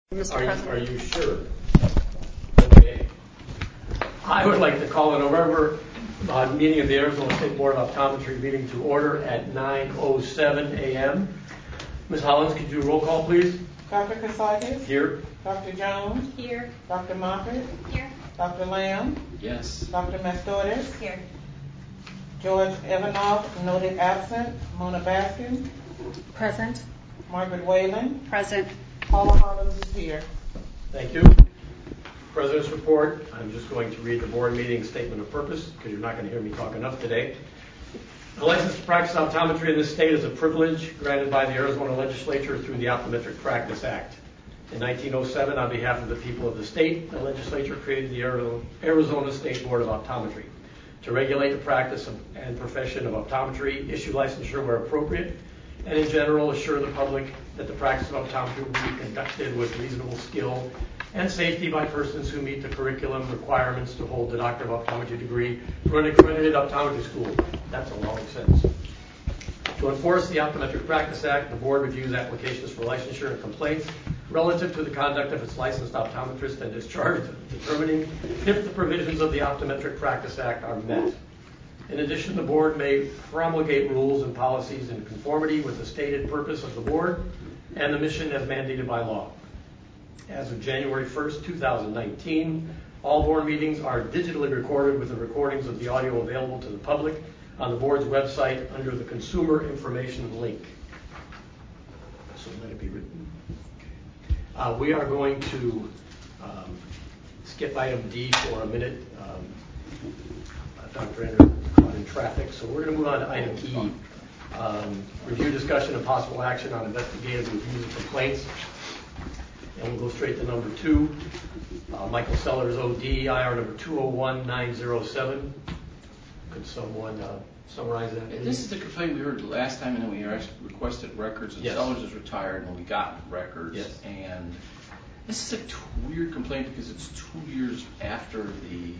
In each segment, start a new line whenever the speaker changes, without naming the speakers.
Mr.
Are
President.
you sure? Okay. I would like to call the November meeting of the Arizona State Board of Optometry meeting to order at 9:07 a.m. Ms. Hollins, could you roll call, please?
Dr. Kasakis?
Here.
Dr. Jones?
Here.
Dr. Moffitt?
Here.
Dr. Lamb?
Yes.
Dr. Mastordis?
Here.
George Evanoff, noted absent. Mona Baskin?
Present.
Margaret Whalen?
Present.
Paula Hollins is here.
Thank you. President's report. I'm just going to read the board meeting statement of purpose because you're not going to hear me talk enough today. The license to practice optometry in this state is a privilege granted by the Arizona legislature through the Optometric Practice Act. In 1907, on behalf of the people of the state, the legislature created the Arizona State Board of Optometry to regulate the practice and profession of optometry, issue licensure where appropriate, and in general assure the public that the practice of optometry will be conducted with reasonable skill and safety by persons who meet the curriculum requirements to hold the Doctor of Optometry degree through an accredited optometry school. That's a long sentence. To enforce the Optometric Practice Act, the board reviews applications for licensure and complaints relative to the conduct of its licensed optometrist and is charged with determining if the provisions of the Optometric Practice Act are met. In addition, the board may promulgate rules and policies in conformity with the stated purpose of the board and the mission as mandated by law. As of January 1st, 2019, all board meetings are digitally recorded with the recordings of the audio available to the public on the board's website under the Consumer Information link. So let it be written. We are going to skip item D for a minute. Dr. Andrew caught in traffic, so we're going to move on to item E. Review, discussion, and possible action on investigative reviews and complaints. And we'll go straight to number 2. Michael Sellers, OD, IR number 201907. Could someone summarize that, please?
This is the complaint we heard last time, and then we requested records, and
Yes.
Sellers is retired, and we got records.
Yes.
And this is a weird complaint because it's 2 years after the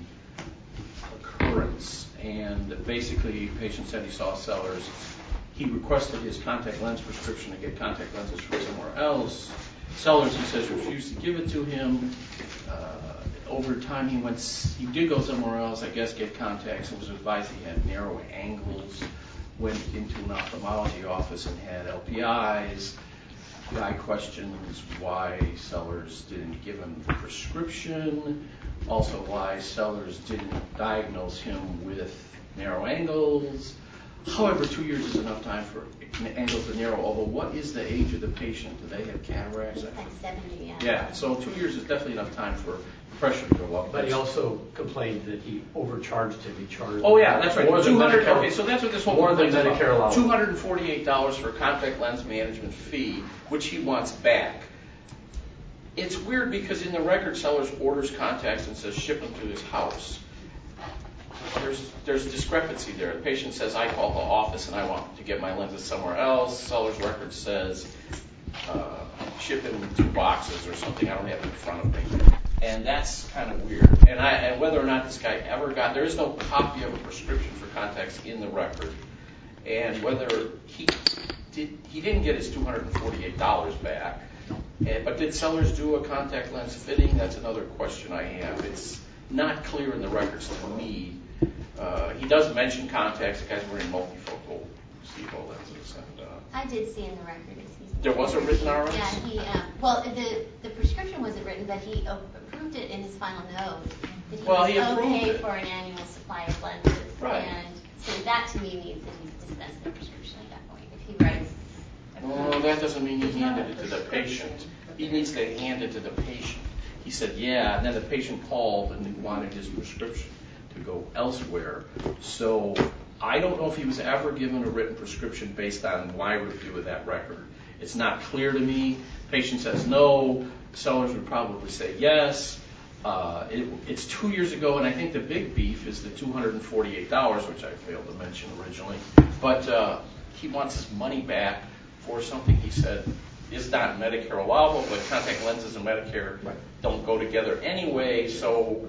occurrence, and basically the patient said he saw Sellers. He requested his contact lens prescription to get contact lenses from somewhere else. Sellers, he says, refused to give it to him. Over time, he did go somewhere else, I guess, get contacts, and was advised he had narrow angles, went into an ophthalmology office and had LPIs. The guy questions why Sellers didn't give him the prescription, also why Sellers didn't diagnose him with narrow angles. However, 2 years is enough time for angles to narrow, although what is the age of the patient? Do they have cataracts?
Like 70, yeah.
Yeah, so 2 years is definitely enough time for pressure to go up.
But he also complained that he overcharged him. He charged.
Oh yeah, that's right.
More than
200.
Medicare,
Okay, so that's what this whole
more than
complaint's
Medicare
about.
allowance.
$248 for a contact lens management fee, which he wants back. It's weird because in the record, Sellers orders contacts and says ship them to his house. There's discrepancy there. The patient says, I called the office and I want to get my lenses somewhere else. Sellers' record says ship him 2 boxes or something. I don't have it in front of me. And that's kind of weird. And whether or not this guy ever got, there is no copy of a prescription for contacts in the record. And whether he didn't get his $248 back. But did Sellers do a contact lens fitting? That's another question I have. It's not clear in the records to me. He does mention contacts. The guy's wearing multifocal CEVO lenses. And,
I did see in the record.
there was a written RX?
Yeah, the prescription wasn't written, but he approved it in his final note. That
Well, he
was
approved
okay
it.
for an annual supply of lenses.
Right.
And so that to me means that he's dispensed the prescription at that point. If he writes.
No, that doesn't mean he handed it to the patient. He needs to hand it to the patient. He said, yeah, and then the patient called and he wanted his prescription to go elsewhere. So I don't know if he was ever given a written prescription based on my review of that record. It's not clear to me. Patient says no. Sellers would probably say yes. It's 2 years ago, and I think the big beef is the $248, which I failed to mention originally. But he wants his money back for something he said is not Medicare allowable, but contact lenses and Medicare don't go together anyway, so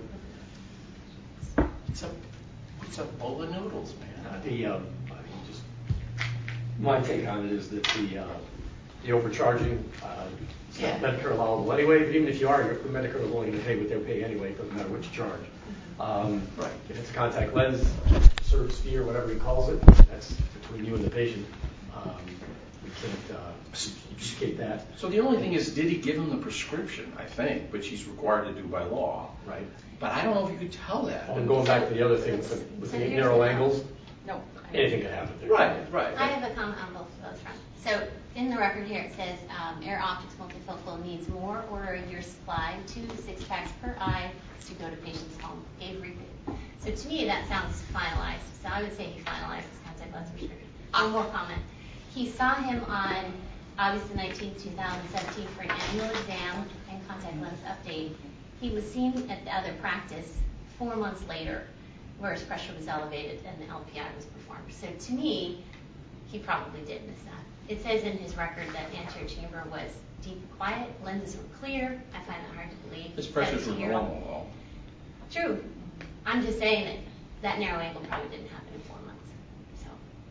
it's a bowl of noodles, man.
My take on it is that the overcharging
Yeah.
Medicare allowable anyway, but even if you are, Medicare is only going to pay what they'll pay anyway, it doesn't matter what you charge.
Right.
If it's a contact lens, service fee or whatever he calls it, that's between you and the patient. We can't adjudicate that.
So the only thing is, did he give him the prescription? I think, which he's required to do by law.
Right.
But I don't know if you could tell that.
And going back to the other thing with the narrow angles,
No.
anything could happen there.
Right.
I have a comment on both of those fronts. So in the record here, it says Air Optics Multifocal needs more, order a year supply, 2 to 6 packs per eye to go to patient's home. Gave rebate. So to me, that sounds finalized. So I would say he finalized his contact lens prescription. One more comment. He saw him on August the 19th, 2017 for an annual exam and contact lens update. He was seen at the other practice 4 months later where his pressure was elevated and the LPI was performed. So to me, he probably did miss that. It says in his record that the anterior chamber was deep and quiet, lenses were clear. I find that hard to believe.
His pressures were
17-year-old.
normal,
True. I'm just saying that that narrow angle probably didn't happen in 4 months. So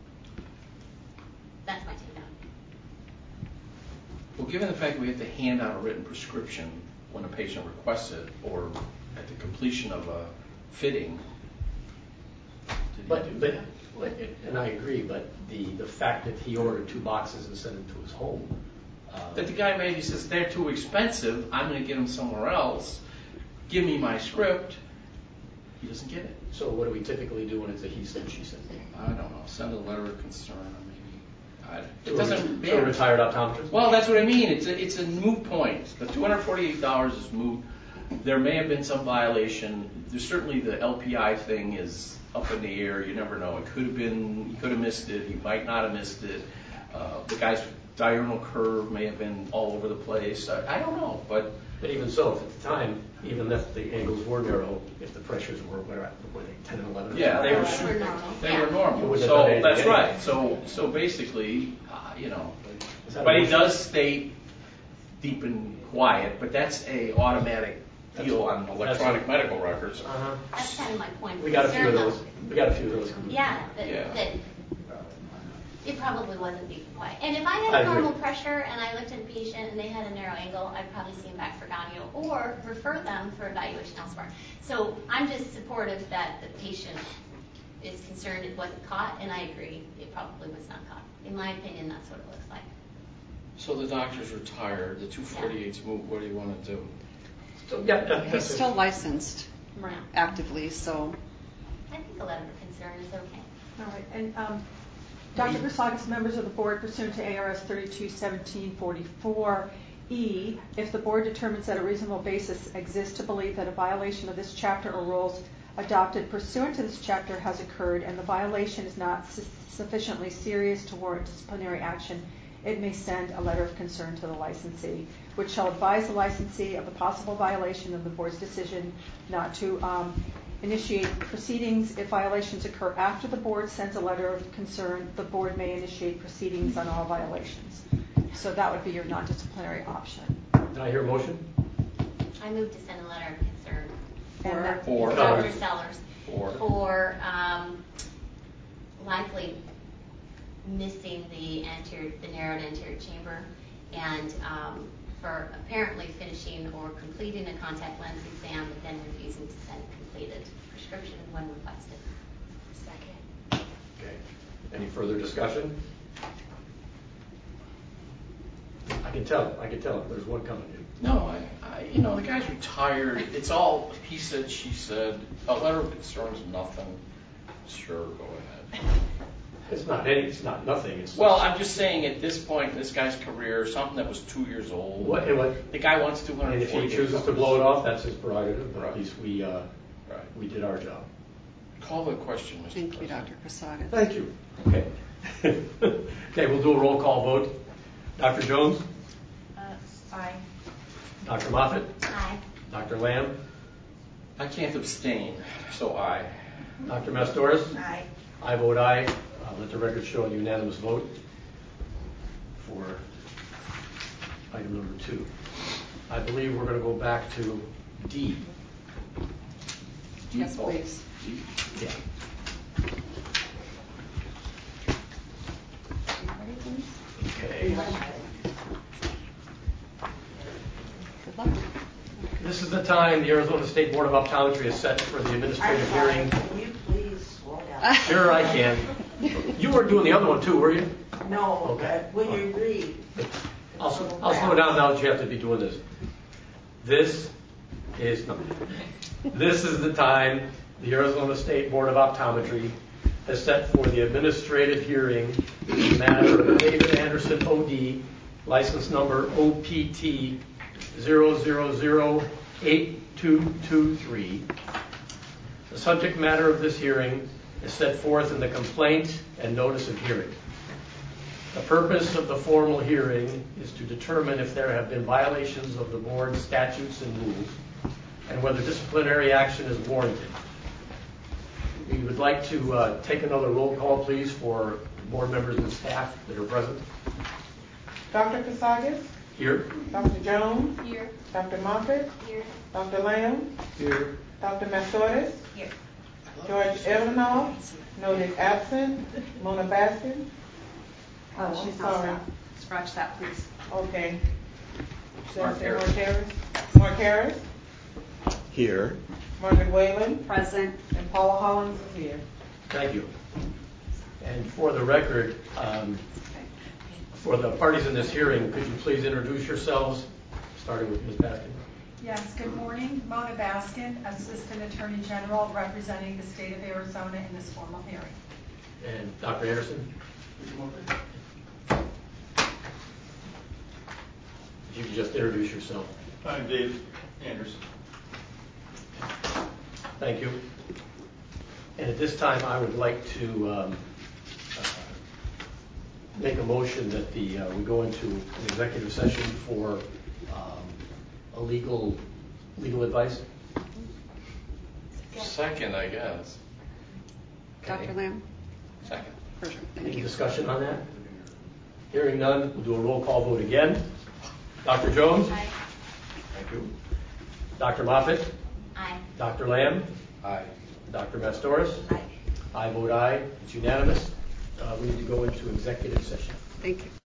that's my take on it.
Well, given the fact that we have to hand out a written prescription when a patient requests it, or at the completion of a fitting, did he do that?
And I agree, but the fact that he ordered 2 boxes and sent them to his home.
That the guy maybe says, they're too expensive, I'm going to get them somewhere else, give me my script. He doesn't get it.
So what do we typically do when it's a he said, she said?
I don't know, send a letter of concern, maybe. It
To
doesn't.
a retired optometrist?
Well, that's what I mean. It's a moot point. The $248 is moot. There may have been some violation. There's certainly the LPI thing is up in the air. You never know. It could have been. He could have missed it. He might not have missed it. The guy's diurnal curve may have been all over the place. I don't know, but
even so, if at the time, even if the angles were narrow, if the pressures were, were they 10 and 11?
yeah, they were
They were normal.
They
Yeah.
were normal.
You wouldn't have
So
done anything
that's
anyway.
right. So basically, you know.
Is that a
But he
motion?
does state deep and quiet, but that's a automatic deal on electronic medical records.
Uh-huh.
That's kind of my point.
We got a few of
Concern,
those.
though.
We got a few of those.
Yeah, that
Yeah.
it probably wasn't deep and quiet. And if I had
I
a
agree.
normal pressure and I looked at a patient and they had a narrow angle, I'd probably see them back for gonio or refer them for evaluation elsewhere. So I'm just supportive that the patient is concerned it wasn't caught, and I agree, it probably was not caught. In my opinion, that's what it looks like.
So the doctor's retired, the 248's moved, what do you want to do?
So, yeah,
He's
that's
still licensed
Right.
actively, so
I think a letter of concern is okay.
All right, and Dr. Chryssakis, members of the board, pursuant to ARS 321744E, if the board determines that a reasonable basis exists to believe that a violation of this chapter or rules adopted pursuant to this chapter has occurred and the violation is not sufficiently serious to warrant disciplinary action, it may send a letter of concern to the licensee, which shall advise the licensee of the possible violation of the board's decision not to initiate proceedings. If violations occur after the board sends a letter of concern, the board may initiate proceedings on all violations. So that would be your non-disciplinary option.
Did I hear a motion?
I moved to send a letter of concern
And that-
For
Dr. Sellers
For
for likely missing the narrowed anterior chamber, and for apparently finishing or completing a contact lens exam, but then refusing to send a completed prescription when requested. Second.
Okay. Any further discussion? I can tell. There's one coming.
no, the guy's retired. It's all he said, she said. A letter of concern is nothing. Sure, go ahead.
It's not nothing. It's
Well, I'm just saying at this point in this guy's career, something that was 2 years old.
what
The guy wants $240.
and if he chooses to blow it off, that's his prerogative. But
Right.
at least
Right.
we did our job.
Call the question, Mr.
thank you,
President.
Dr. Chryssakis.
Thank you. Okay. Okay, we'll do a roll call vote. Dr. Jones?
Aye.
Dr. Moffitt?
Aye.
Dr. Lamb?
I can't abstain, so aye.
Dr. Mastoris?
Aye.
I vote aye. Let the record show a unanimous vote for item number 2. I believe we're going to go back to D.
Yes, please.
Yeah. Okay. This is the time the Arizona State Board of Optometry is set for the administrative hearing.
Can you please slow down?
Sure, I can. You weren't doing the other one too, were you?
No,
Okay.
but when you read.
I'll slow down now that you have to be doing this. This is the time the Arizona State Board of Optometry has set for the administrative hearing in the matter of David Anderson, OD, license number OPT 0008223. The subject matter of this hearing is set forth in the complaint and notice of hearing. The purpose of the formal hearing is to determine if there have been violations of the board's statutes and rules and whether disciplinary action is warranted. We would like to take another roll call, please, for board members and staff that are present.
Dr. Casagas?
Here.
Dr. Jones?
Here.
Dr. Moffitt?
Here.
Dr. Lamb?
Here.
Dr. Mastordis?
Here.
George Evanoff? Noted absent. Mona Baskin?
Oh,
I'm
she's not
sorry.
stopped. Scratch that, please.
Okay.
Mark Harris.
Mark Harris?
Here.
Margaret Whalen?
Present.
And Paula Hollins is here.
Thank you. And for the record, for the parties in this hearing, could you please introduce yourselves, starting with Ms. Baskin?
Yes, good morning. Mona Baskin, Assistant Attorney General representing the state of Arizona in this formal hearing.
And Dr. Anderson? If you could just introduce yourself.
I'm Dave Anderson.
Thank you. And at this time, I would like to make a motion that we go into an executive session for a legal advice.
Second, I guess.
Okay.
Dr. Lamb?
Second.
Perfect.
Any
Thank you.
discussion on that? Hearing none, we'll do a roll call vote again. Dr. Jones?
Aye.
Thank you. Dr. Moffitt?
Aye.
Dr. Lamb?
Aye.
Dr. Mastoris?
Aye.
I vote aye. It's unanimous. We need to go into executive session.
Thank you.